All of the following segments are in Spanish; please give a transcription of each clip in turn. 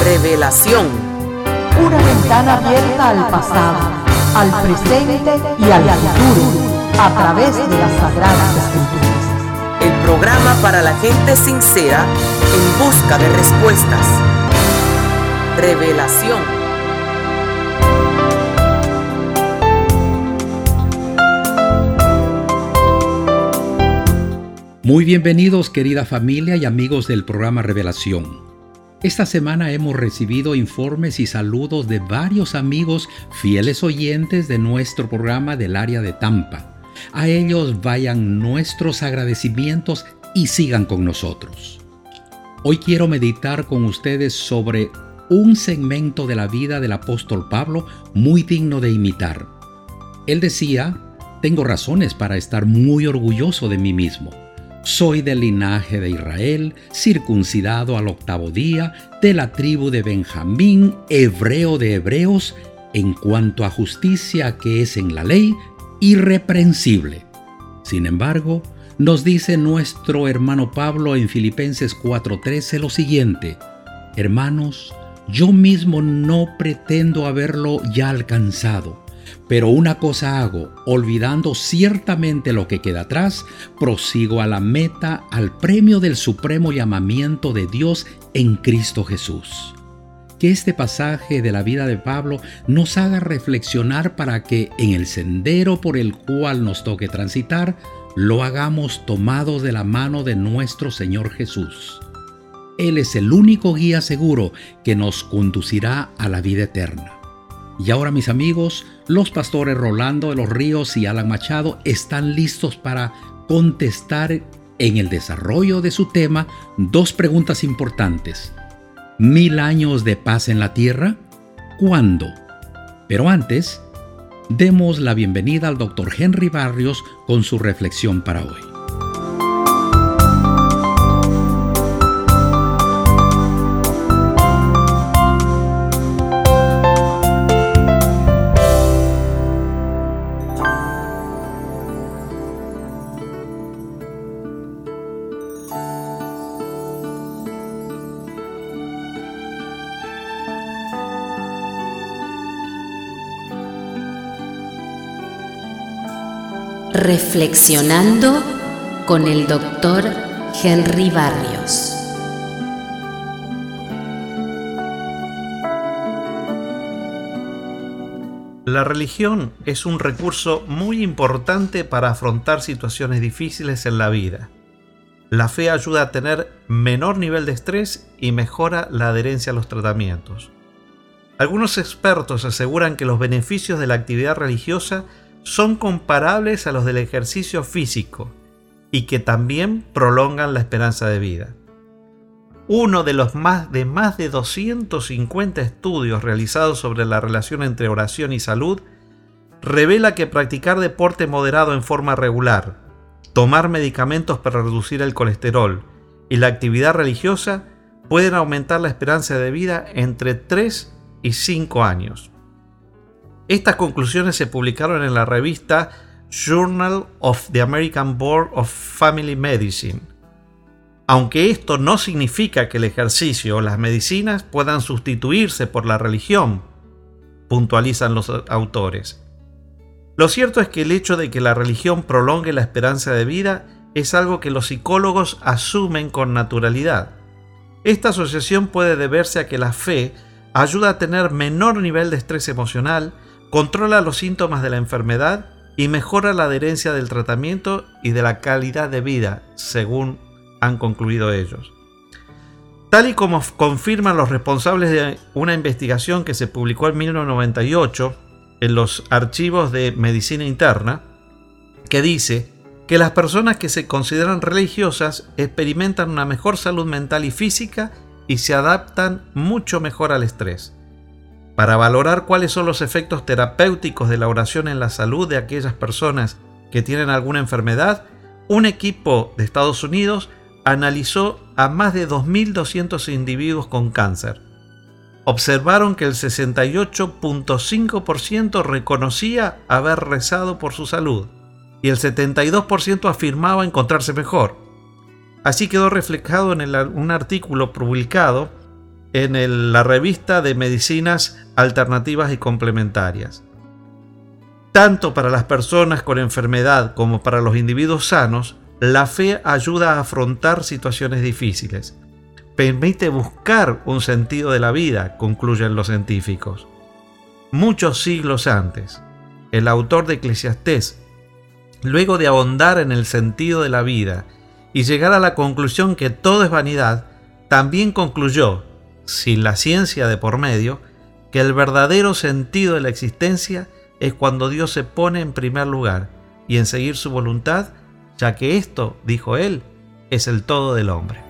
Revelación. Una ventana abierta al pasado, al presente y al futuro, a través de las Sagradas Escrituras. El programa para la gente sincera en busca de respuestas. Revelación. Muy bienvenidos, querida familia y amigos del programa Revelación. Esta semana hemos recibido informes y saludos de varios amigos fieles oyentes de nuestro programa del área de Tampa. A ellos vayan nuestros agradecimientos y sigan con nosotros. Hoy quiero meditar con ustedes sobre un segmento de la vida del apóstol Pablo muy digno de imitar. Él decía: tengo razones para estar muy orgulloso de mí mismo. Soy del linaje de Israel, circuncidado al 8º día, de la tribu de Benjamín, hebreo de hebreos, en cuanto a justicia que es en la ley, irreprensible. Sin embargo, nos dice nuestro hermano Pablo en Filipenses 4:13 lo siguiente: hermanos, yo mismo no pretendo haberlo ya alcanzado, pero una cosa hago, olvidando ciertamente lo que queda atrás, prosigo a la meta, al premio del supremo llamamiento de Dios en Cristo Jesús. Que este pasaje de la vida de Pablo nos haga reflexionar para que en el sendero por el cual nos toque transitar, lo hagamos tomados de la mano de nuestro Señor Jesús. Él es el único guía seguro que nos conducirá a la vida eterna. Y ahora, mis amigos, los pastores Rolando de los Ríos y Alan Machado están listos para contestar en el desarrollo de su tema 2 preguntas importantes. ¿1000 años de paz en la tierra? ¿Cuándo? Pero antes, demos la bienvenida al Dr. Henry Barrios con su reflexión para hoy. Reflexionando con el Dr. Henry Barrios. La religión es un recurso muy importante para afrontar situaciones difíciles en la vida. La fe ayuda a tener menor nivel de estrés y mejora la adherencia a los tratamientos. Algunos expertos aseguran que los beneficios de la actividad religiosa son comparables a los del ejercicio físico y que también prolongan la esperanza de vida. Uno de los más de 250 estudios realizados sobre la relación entre oración y salud revela que practicar deporte moderado en forma regular, tomar medicamentos para reducir el colesterol y la actividad religiosa pueden aumentar la esperanza de vida entre 3 y 5 años. Estas conclusiones se publicaron en la revista Journal of the American Board of Family Medicine. Aunque esto no significa que el ejercicio o las medicinas puedan sustituirse por la religión, puntualizan los autores. Lo cierto es que el hecho de que la religión prolongue la esperanza de vida es algo que los psicólogos asumen con naturalidad. Esta asociación puede deberse a que la fe ayuda a tener menor nivel de estrés emocional, controla los síntomas de la enfermedad y mejora la adherencia del tratamiento y de la calidad de vida, según han concluido ellos. Tal y como confirman los responsables de una investigación que se publicó en 1998 en los archivos de medicina interna, que dice que las personas que se consideran religiosas experimentan una mejor salud mental y física y se adaptan mucho mejor al estrés. Para valorar cuáles son los efectos terapéuticos de la oración en la salud de aquellas personas que tienen alguna enfermedad, un equipo de Estados Unidos analizó a más de 2.200 individuos con cáncer. Observaron que el 68.5% reconocía haber rezado por su salud y el 72% afirmaba encontrarse mejor. Así quedó reflejado en un artículo publicado en la revista de Medicinas Alternativas y Complementarias. Tanto para las personas con enfermedad como para los individuos sanos, la fe ayuda a afrontar situaciones difíciles. Permite buscar un sentido de la vida, concluyen los científicos. Muchos siglos antes, el autor de Eclesiastés, luego de ahondar en el sentido de la vida y llegar a la conclusión que todo es vanidad, también concluyó, sin la ciencia de por medio, que el verdadero sentido de la existencia es cuando Dios se pone en primer lugar y en seguir su voluntad, ya que esto, dijo él, es el todo del hombre.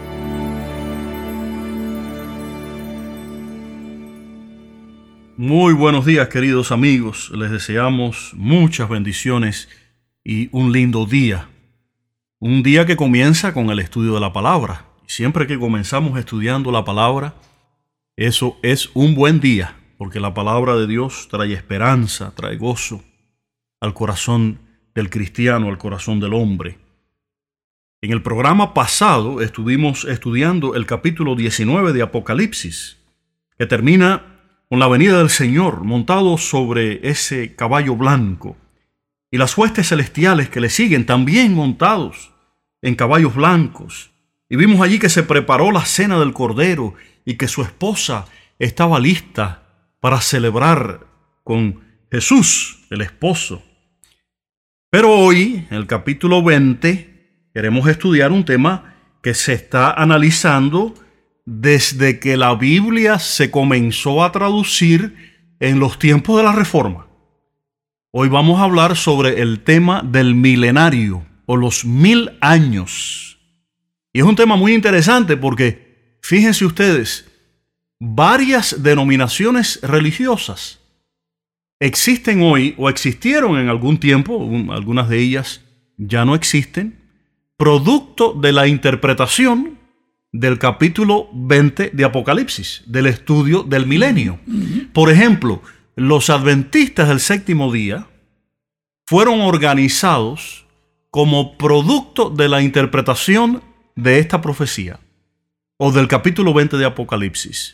Muy buenos días, queridos amigos. Les deseamos muchas bendiciones y un lindo día. Un día que comienza con el estudio de la palabra. Siempre que comenzamos estudiando la palabra, eso es un buen día, porque la palabra de Dios trae esperanza, trae gozo al corazón del cristiano, al corazón del hombre. En el programa pasado estuvimos estudiando el capítulo 19 de Apocalipsis, que termina con la venida del Señor montado sobre ese caballo blanco y las huestes celestiales que le siguen también montados en caballos blancos. Y vimos allí que se preparó la cena del Cordero y que su esposa estaba lista para celebrar con Jesús, el esposo. Pero hoy, en el capítulo 20, queremos estudiar un tema que se está analizando desde que la Biblia se comenzó a traducir en los tiempos de la Reforma. Hoy vamos a hablar sobre el tema del milenario o los 1000 años. Y es un tema muy interesante porque, fíjense ustedes, varias denominaciones religiosas existen hoy o existieron en algún tiempo, algunas de ellas ya no existen, producto de la interpretación del capítulo 20 de Apocalipsis, del estudio del milenio. Por ejemplo, los adventistas del séptimo día fueron organizados como producto de la interpretación de esta profecía o del capítulo 20 de Apocalipsis,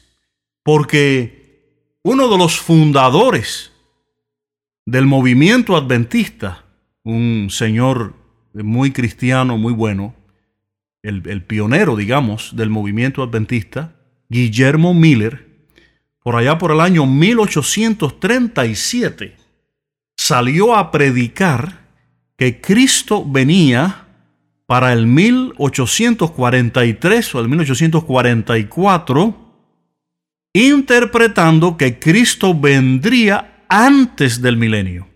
porque uno de los fundadores del movimiento adventista, un señor muy cristiano, muy bueno, el pionero, digamos, del movimiento adventista, Guillermo Miller, por allá por el año 1837, salió a predicar que Cristo venía para el 1843 o el 1844, interpretando que Cristo vendría antes del milenio.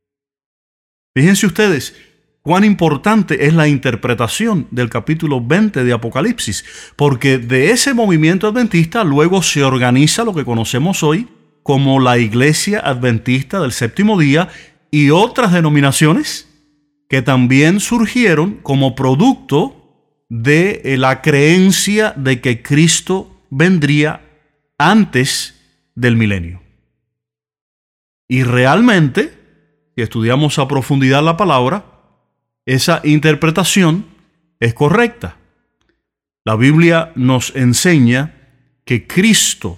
Fíjense ustedes cuán importante es la interpretación del capítulo 20 de Apocalipsis, porque de ese movimiento adventista luego se organiza lo que conocemos hoy como la Iglesia Adventista del Séptimo Día y otras denominaciones que también surgieron como producto de la creencia de que Cristo vendría antes del milenio. Y realmente, si estudiamos a profundidad la palabra, esa interpretación es correcta. La Biblia nos enseña que Cristo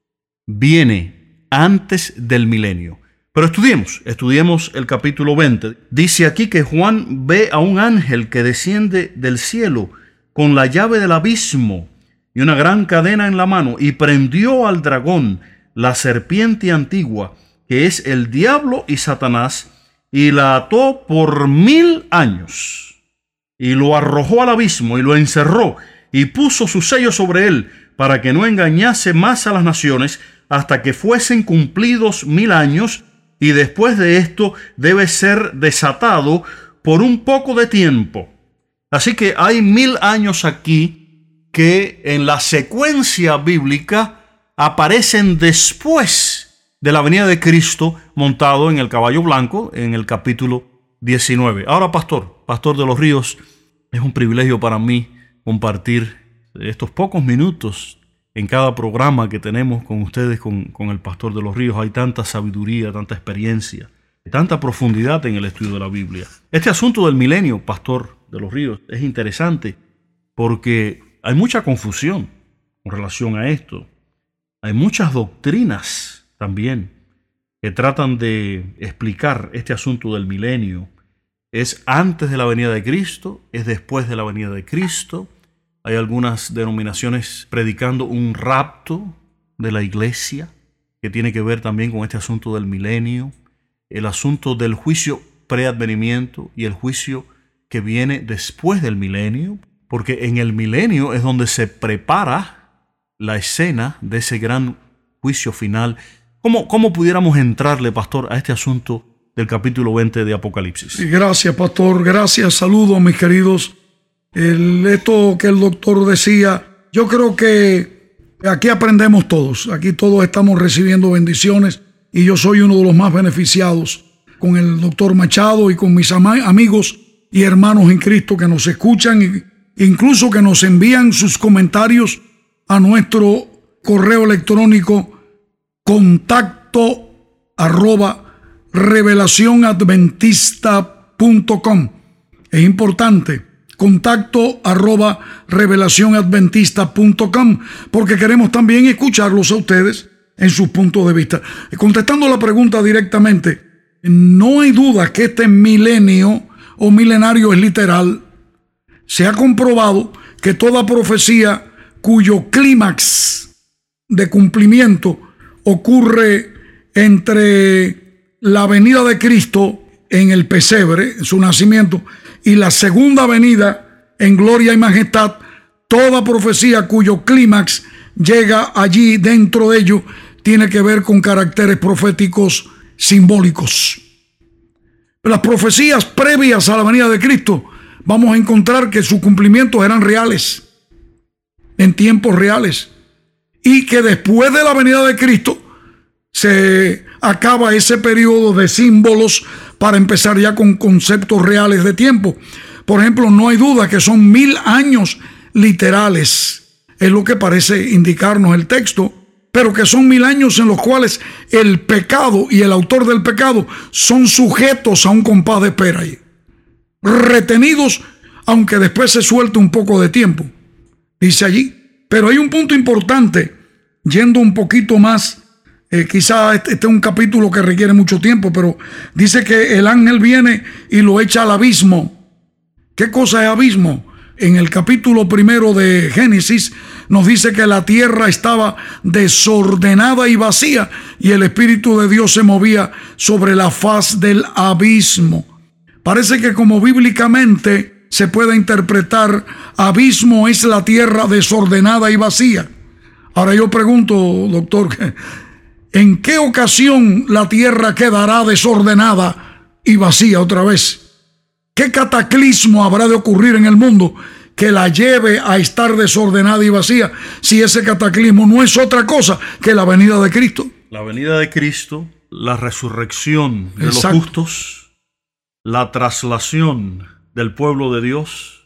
viene antes del milenio. Pero estudiemos el capítulo 20. Dice aquí que Juan ve a un ángel que desciende del cielo con la llave del abismo y una gran cadena en la mano, y prendió al dragón, la serpiente antigua, que es el diablo y Satanás, y la ató por 1000 años, y lo arrojó al abismo y lo encerró, y puso su sello sobre él, para que no engañase más a las naciones, hasta que fuesen cumplidos 1000 años, y después de esto debe ser desatado por un poco de tiempo. Así que hay 1000 años aquí que en la secuencia bíblica aparecen después de la venida de Cristo montado en el caballo blanco en el capítulo 19. Ahora, pastor de los Ríos, es un privilegio para mí compartir estos pocos minutos en cada programa que tenemos con ustedes, con el Pastor de los Ríos. Hay tanta sabiduría, tanta experiencia, tanta profundidad en el estudio de la Biblia. Este asunto del milenio, Pastor de los Ríos, es interesante porque hay mucha confusión. con relación a esto. Hay muchas doctrinas también que tratan de explicar este asunto del milenio. ¿Es antes de la venida de Cristo? ¿Es después de la venida de Cristo? Hay algunas denominaciones predicando un rapto de la iglesia que tiene que ver también con este asunto del milenio, el asunto del juicio preadvenimiento y el juicio que viene después del milenio, porque en el milenio es donde se prepara la escena de ese gran juicio final. ¿Cómo pudiéramos entrarle, pastor, a este asunto del capítulo 20 de Apocalipsis? Gracias, pastor. Gracias. Saludos, mis queridos. Esto que el doctor decía, yo creo que aquí aprendemos todos. Aquí todos estamos recibiendo bendiciones y yo soy uno de los más beneficiados con el doctor Machado y con mis amigos y hermanos en Cristo que nos escuchan e incluso que nos envían sus comentarios a nuestro correo electrónico contacto@revelacionadventista.com. Es importante, contacto@revelacionadventista.com, porque queremos también escucharlos a ustedes en sus puntos de vista. Contestando la pregunta directamente, no hay duda que este milenio o milenario es literal. Se ha comprobado que toda profecía cuyo clímax de cumplimiento ocurre entre la venida de Cristo en el pesebre, en su nacimiento, y la segunda venida en gloria y majestad, toda profecía cuyo clímax llega allí, dentro de ello, tiene que ver con caracteres proféticos simbólicos. Las profecías previas a la venida de Cristo, vamos a encontrar que sus cumplimientos eran reales, en tiempos reales, y que después de la venida de Cristo se acaba ese periodo de símbolos para empezar ya con conceptos reales de tiempo. Por ejemplo, no hay duda que son 1000 años literales, es lo que parece indicarnos el texto, pero que son 1000 años en los cuales el pecado y el autor del pecado son sujetos a un compás de espera ahí, retenidos, aunque después se suelte un poco de tiempo, dice allí. Pero hay un punto importante, yendo un poquito más, quizá este es un capítulo que requiere mucho tiempo, pero dice que el ángel viene y lo echa al abismo. ¿Qué cosa es abismo? En el capítulo 1 de Génesis nos dice que la tierra estaba desordenada y vacía y el Espíritu de Dios se movía sobre la faz del abismo. Parece que como bíblicamente se puede interpretar, abismo es la tierra desordenada y vacía. Ahora yo pregunto, doctor, ¿en qué ocasión la tierra quedará desordenada y vacía otra vez? ¿Qué cataclismo habrá de ocurrir en el mundo que la lleve a estar desordenada y vacía, si ese cataclismo no es otra cosa que la venida de Cristo? La venida de Cristo, la resurrección de Exacto. los justos, la traslación del pueblo de Dios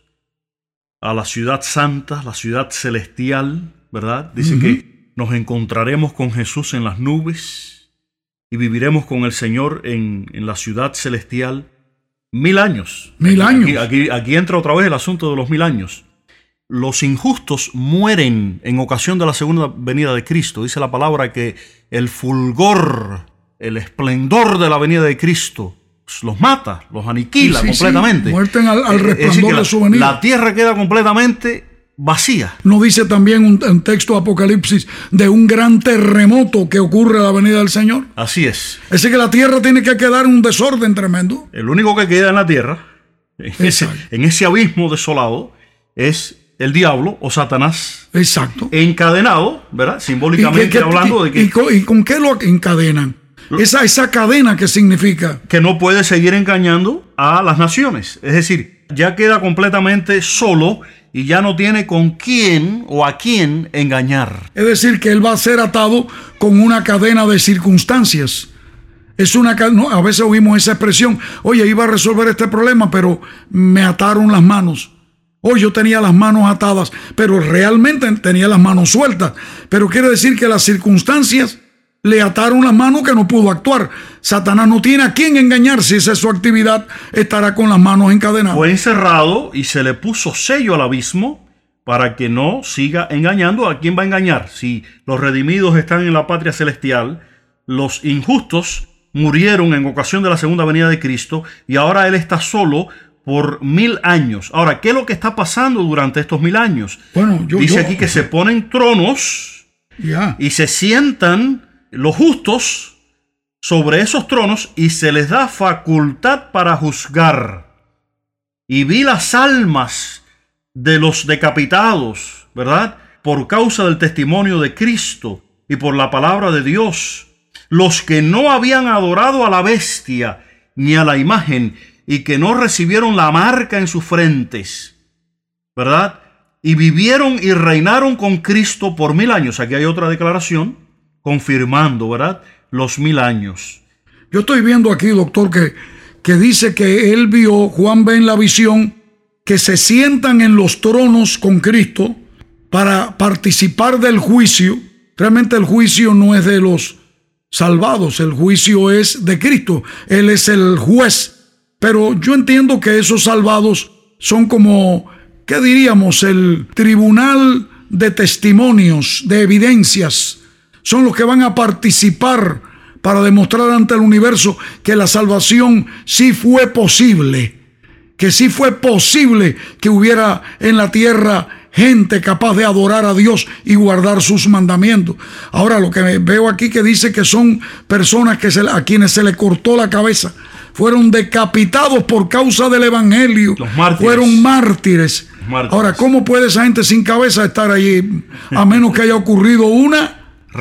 a la ciudad santa, la ciudad celestial, ¿verdad? Dice que nos encontraremos con Jesús en las nubes y viviremos con el Señor en la ciudad celestial 1000 años. 1000 años. Aquí entra otra vez el asunto de los 1000 años. Los injustos mueren en ocasión de la segunda venida de Cristo. Dice la palabra que el fulgor, el esplendor de la venida de Cristo los mata, los aniquila completamente. Sí. Muerten al resplandor de su venida. La tierra queda completamente vacía. ¿No dice también un texto de Apocalipsis de un gran terremoto que ocurre a la venida del Señor? Así es. Es que la tierra tiene que quedar en un desorden tremendo. El único que queda en la tierra, en ese abismo desolado, es el diablo o Satanás. Exacto. Encadenado, ¿verdad? Simbólicamente hablando de que... ¿Y con qué lo encadenan? Esa cadena, ¿qué significa? Que no puede seguir engañando a las naciones. Es decir, ya queda completamente solo y ya no tiene con quién o a quién engañar. Es decir, que él va a ser atado con una cadena de circunstancias. A veces oímos esa expresión: oye, iba a resolver este problema, pero me ataron las manos. Hoy yo tenía las manos atadas, pero realmente tenía las manos sueltas. Pero quiere decir que las circunstancias le ataron las manos, que no pudo actuar. Satanás no tiene a quién engañar. Si esa es su actividad, estará con las manos encadenadas. Fue encerrado y se le puso sello al abismo para que no siga engañando. ¿A quién va a engañar? Si los redimidos están en la patria celestial, los injustos murieron en ocasión de la segunda venida de Cristo y ahora Él está solo por 1000 años. Ahora, ¿qué es lo que está pasando durante estos 1000 años? Bueno, dice aquí que se ponen tronos y se sientan los justos sobre esos tronos y se les da facultad para juzgar. Y vi las almas de los decapitados, ¿verdad? Por causa del testimonio de Cristo y por la palabra de Dios, los que no habían adorado a la bestia ni a la imagen y que no recibieron la marca en sus frentes, ¿verdad? Y vivieron y reinaron con Cristo por 1000 años. Aquí hay otra declaración confirmando, ¿verdad?, los 1000 años. Yo estoy viendo aquí, doctor, que dice que él vio, Juan ve en la visión, que se sientan en los tronos con Cristo para participar del juicio. Realmente el juicio no es de los salvados, el juicio es de Cristo. Él es el juez. Pero yo entiendo que esos salvados son como, ¿qué diríamos? El tribunal de testimonios, de evidencias. Son los que van a participar para demostrar ante el universo que la salvación sí fue posible. Que sí fue posible que hubiera en la tierra gente capaz de adorar a Dios y guardar sus mandamientos. Ahora, lo que veo aquí que dice que son personas a quienes se le cortó la cabeza. Fueron decapitados por causa del evangelio. Los mártires. Fueron mártires. Ahora, ¿cómo puede esa gente sin cabeza estar allí? A menos que haya ocurrido una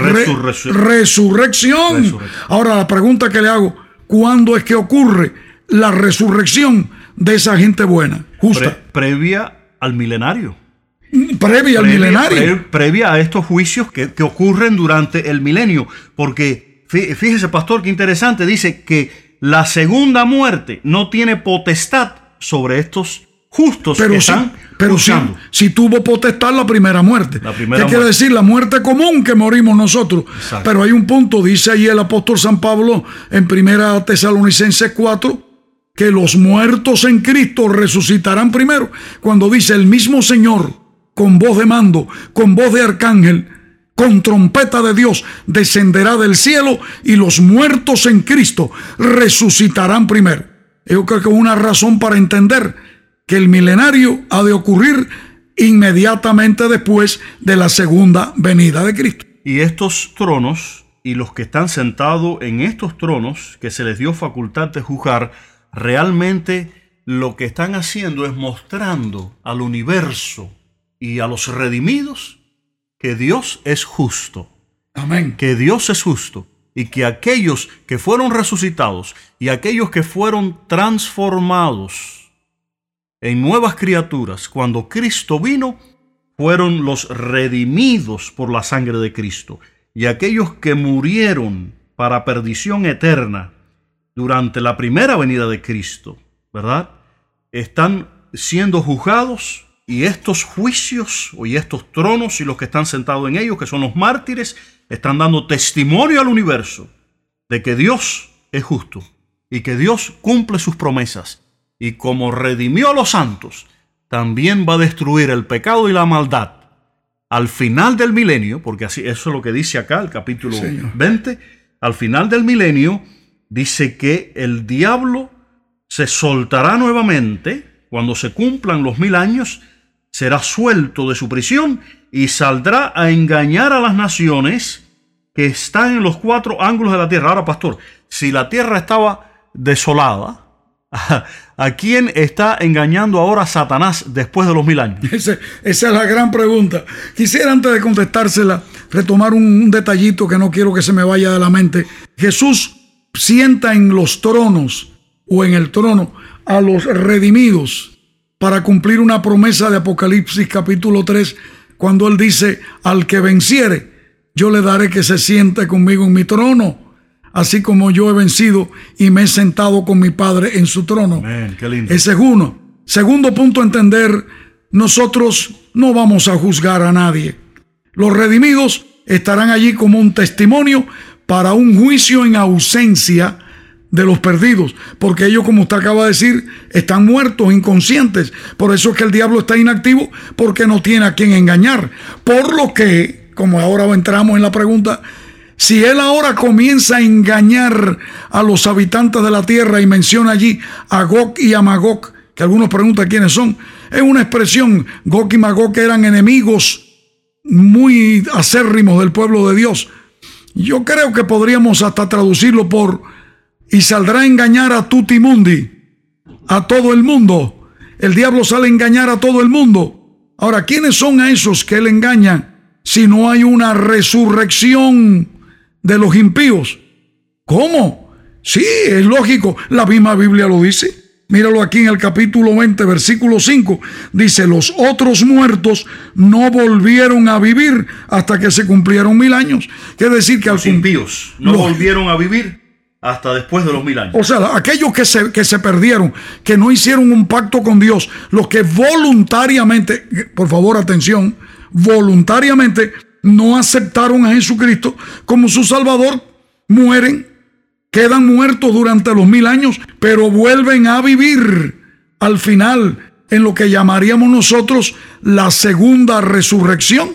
resurrección. Ahora, la pregunta que le hago, ¿cuándo es que ocurre la resurrección de esa gente buena, justa? Previa al milenario. Previa al milenario. Previa a estos juicios que ocurren durante el milenio. Porque, fíjese, pastor, qué interesante, dice que la segunda muerte no tiene potestad sobre estos justos que están luchando. Si tuvo potestad la primera muerte. ¿Qué quiere decir? La muerte común que morimos nosotros. Exacto. Pero hay un punto, dice ahí el apóstol San Pablo en 1 Tesalonicenses 4, que los muertos en Cristo resucitarán primero. Cuando dice el mismo Señor, con voz de mando, con voz de arcángel, con trompeta de Dios, descenderá del cielo y los muertos en Cristo resucitarán primero. Yo creo que es una razón para entender que el milenario ha de ocurrir inmediatamente después de la segunda venida de Cristo. Y estos tronos y los que están sentados en estos tronos que se les dio facultad de juzgar, realmente lo que están haciendo es mostrando al universo y a los redimidos que Dios es justo. Amén. Que Dios es justo y que aquellos que fueron resucitados y aquellos que fueron transformados en nuevas criaturas cuando Cristo vino, fueron los redimidos por la sangre de Cristo. Y aquellos que murieron para perdición eterna durante la primera venida de Cristo, ¿verdad?, están siendo juzgados. Y estos juicios y estos tronos y los que están sentados en ellos, que son los mártires, están dando testimonio al universo de que Dios es justo y que Dios cumple sus promesas. Y como redimió a los santos, también va a destruir el pecado y la maldad al final del milenio, porque así eso es lo que dice acá el capítulo 20. Al final del milenio dice que el diablo se soltará nuevamente cuando se cumplan los 1000 años. Será suelto de su prisión y saldrá a engañar a las naciones que están en los 4 ángulos de la tierra. Ahora, pastor, si la tierra estaba desolada, ¿a quién está engañando ahora Satanás después de los 1000 años? Esa es la gran pregunta. Quisiera, antes de contestársela, retomar un detallito que no quiero que se me vaya de la mente. Jesús sienta en los tronos o en el trono a los redimidos para cumplir una promesa de Apocalipsis capítulo 3, cuando él dice: al que venciere, yo le daré que se siente conmigo en mi trono, así como yo he vencido y me he sentado con mi Padre en su trono. Amén, qué lindo. Ese es uno. Segundo punto, entender, nosotros no vamos a juzgar a nadie. Los redimidos estarán allí como un testimonio para un juicio en ausencia de los perdidos, porque ellos, como usted acaba de decir, están muertos, inconscientes. Por eso es que el diablo está inactivo, porque no tiene a quien engañar. Por lo que, como ahora entramos en la pregunta, si él ahora comienza a engañar a los habitantes de la tierra y menciona allí a Gog y a Magog, que algunos preguntan quiénes son, es una expresión. Gog y Magog eran enemigos muy acérrimos del pueblo de Dios. Yo creo que podríamos hasta traducirlo por: y saldrá a engañar a tutti mundi, a todo el mundo. El diablo sale a engañar a todo el mundo. Ahora, ¿quiénes son a esos que él engaña si no hay una resurrección de los impíos? ¿Cómo? Sí, es lógico, la misma Biblia lo dice. Míralo aquí en el capítulo 20, versículo 5. Dice: los otros muertos no volvieron a vivir hasta que se cumplieron 1000 años. Quiere decir que los impíos no volvieron a vivir hasta después de los 1000 años. O sea, aquellos que se perdieron, que no hicieron un pacto con Dios, los que voluntariamente, por favor, atención, voluntariamente no aceptaron a Jesucristo como su Salvador, mueren, quedan muertos durante los 1000 años, pero vuelven a vivir al final en lo que llamaríamos nosotros la segunda resurrección.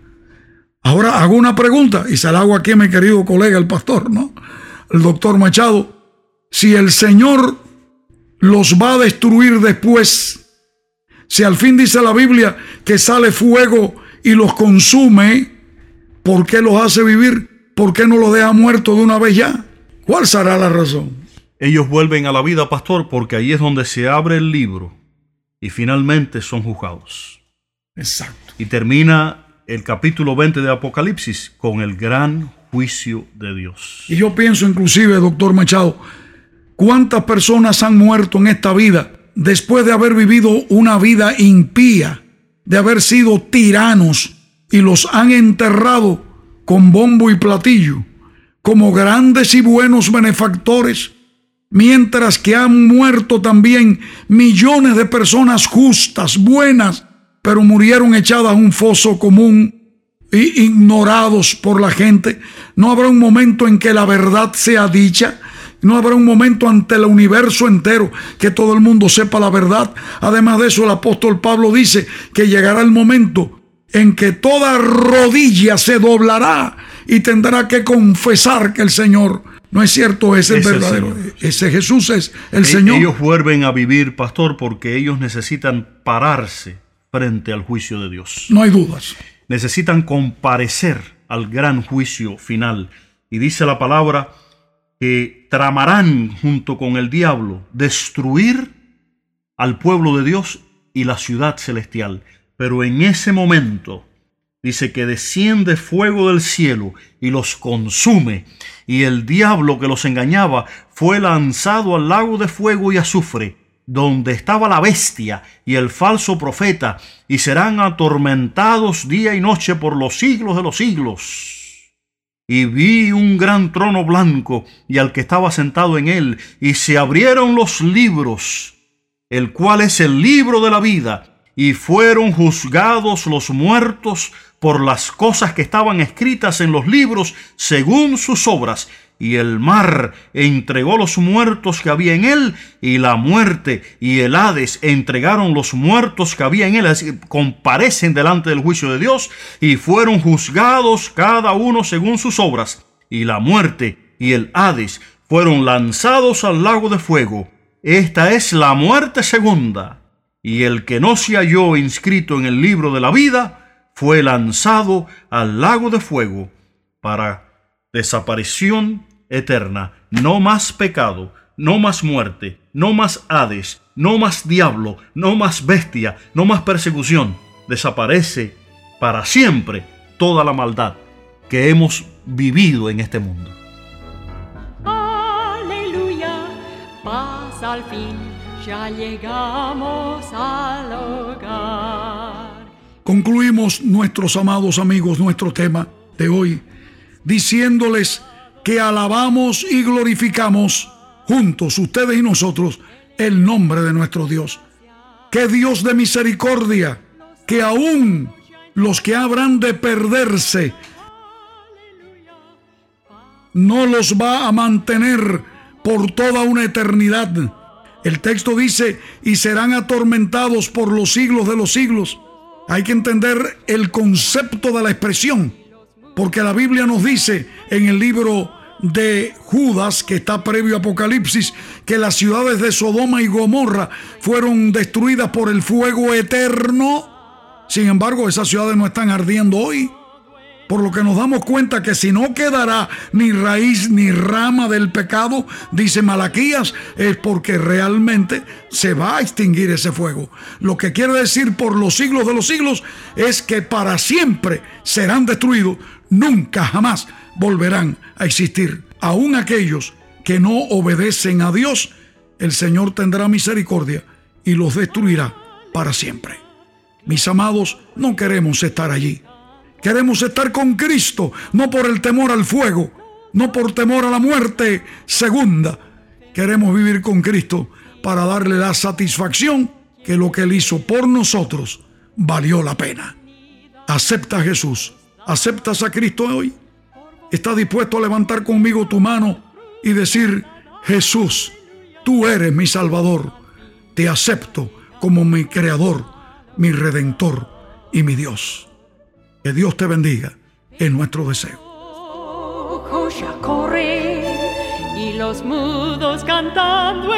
Ahora hago una pregunta, y se la hago aquí a mi querido colega, el pastor, ¿no? El doctor Machado. Si el Señor los va a destruir después, si al fin dice la Biblia que sale fuego y los consume, ¿por qué los hace vivir? ¿Por qué no los deja muertos de una vez ya? ¿Cuál será la razón? Ellos vuelven a la vida, pastor, porque ahí es donde se abre el libro y finalmente son juzgados. Exacto. Y termina el capítulo 20 de Apocalipsis con el gran juicio de Dios. Y yo pienso inclusive, doctor Machado, ¿cuántas personas han muerto en esta vida después de haber vivido una vida impía, de haber sido tiranos, y los han enterrado con bombo y platillo como grandes y buenos benefactores, mientras que han muerto también millones de personas justas, buenas, pero murieron echadas a un foso común e ignorados por la gente? ¿No habrá un momento en que la verdad sea dicha? ¿No habrá un momento ante el universo entero que todo el mundo sepa la verdad? Además de eso, el apóstol Pablo dice que llegará el momento en que toda rodilla se doblará y tendrá que confesar que el Señor, no es cierto, es el verdadero. Ese Jesús es el Señor. Ellos vuelven a vivir, pastor, porque ellos necesitan pararse frente al juicio de Dios. No hay dudas. Necesitan comparecer al gran juicio final. Y dice la palabra que tramarán junto con el diablo destruir al pueblo de Dios y la ciudad celestial. Pero en ese momento dice que desciende fuego del cielo y los consume, y el diablo que los engañaba fue lanzado al lago de fuego y azufre, donde estaba la bestia y el falso profeta, y serán atormentados día y noche por los siglos de los siglos. Y vi un gran trono blanco y al que estaba sentado en él, y se abrieron los libros, el cual es el libro de la vida, y fueron juzgados los muertos por las cosas que estaban escritas en los libros según sus obras. Y el mar entregó los muertos que había en él, y la muerte y el Hades entregaron los muertos que había en él. Es decir, comparecen delante del juicio de Dios y fueron juzgados cada uno según sus obras. Y la muerte y el Hades fueron lanzados al lago de fuego. Esta es la muerte segunda. Y el que no se halló inscrito en el libro de la vida fue lanzado al lago de fuego para desaparición eterna. No más pecado, no más muerte, no más Hades, no más diablo, no más bestia, no más persecución. Desaparece para siempre toda la maldad que hemos vivido en este mundo. Aleluya, paz al fin. Ya llegamos al hogar. Concluimos, nuestros amados amigos, nuestro tema de hoy, diciéndoles que alabamos y glorificamos juntos, ustedes y nosotros, el nombre de nuestro Dios. Que Dios de misericordia, que aún los que habrán de perderse, no los va a mantener por toda una eternidad. El texto dice, y serán atormentados por los siglos de los siglos. Hay que entender el concepto de la expresión, porque la Biblia nos dice en el libro de Judas, que está previo a Apocalipsis, que las ciudades de Sodoma y Gomorra fueron destruidas por el fuego eterno. Sin embargo, esas ciudades no están ardiendo hoy, por lo que nos damos cuenta que si no quedará ni raíz ni rama del pecado, dice Malaquías, es porque realmente se va a extinguir ese fuego. Lo que quiere decir por los siglos de los siglos es que para siempre serán destruidos, nunca jamás volverán a existir. Aún aquellos que no obedecen a Dios, el Señor tendrá misericordia y los destruirá para siempre. Mis amados, no queremos estar allí. Queremos estar con Cristo, no por el temor al fuego, no por temor a la muerte segunda. Queremos vivir con Cristo para darle la satisfacción que lo que Él hizo por nosotros valió la pena. Acepta a Jesús. ¿Aceptas a Cristo hoy? ¿Estás dispuesto a levantar conmigo tu mano y decir, Jesús, tú eres mi Salvador? Te acepto como mi Creador, mi Redentor y mi Dios. Que Dios te bendiga, es nuestro deseo. Ya corre y los mudos cantando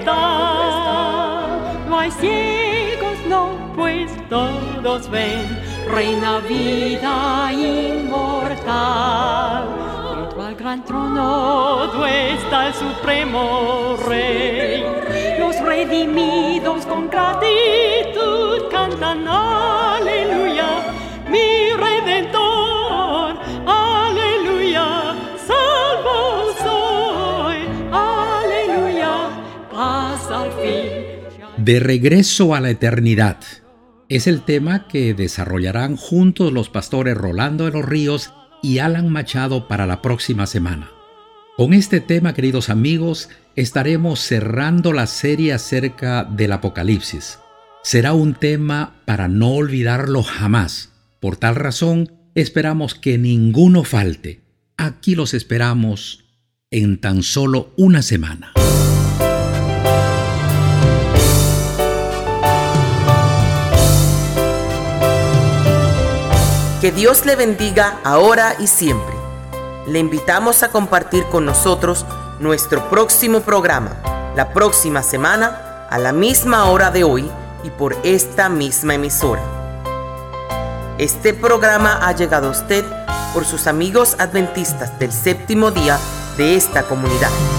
están. No hay ciegos, no, pues todos ven. Reina vida inmortal. Junto al gran trono está el supremo Rey. Los redimidos con gratitud cantan aleluya. Mi Redentor, aleluya, salvo soy, aleluya, paz al fin. De regreso a la eternidad es el tema que desarrollarán juntos los pastores Rolando de los Ríos y Alan Machado para la próxima semana. Con este tema, queridos amigos, estaremos cerrando la serie acerca del Apocalipsis. Será un tema para no olvidarlo jamás. Por tal razón, esperamos que ninguno falte. Aquí los esperamos en tan solo una semana. Que Dios le bendiga ahora y siempre. Le invitamos a compartir con nosotros nuestro próximo programa, la próxima semana, a la misma hora de hoy y por esta misma emisora. Este programa ha llegado a usted por sus amigos adventistas del séptimo día de esta comunidad.